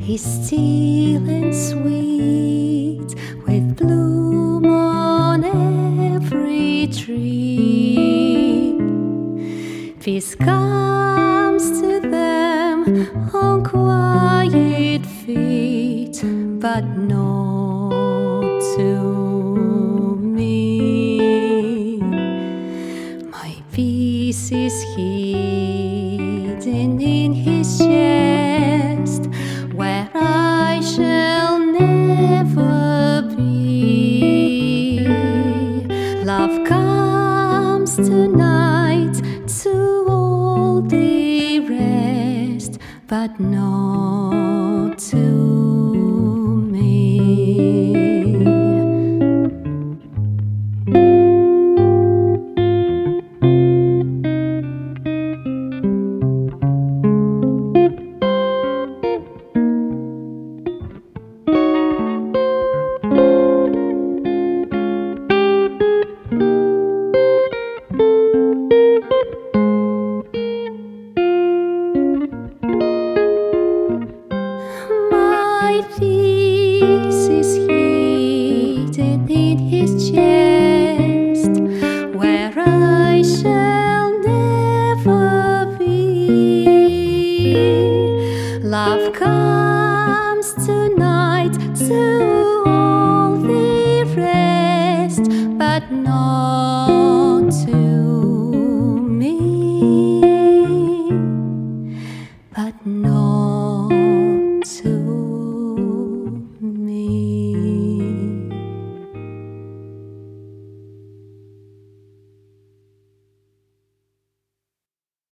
is still and sweet, with bloom on every tree. Peace comes to them on quiet feet, but not to me. My peace is hidden in His chest, where I shall never be. Love comes tonight to all the rest, but not to me. My peace is hidden in His chest, where I shall never be. Love comes tonight to all the rest, but not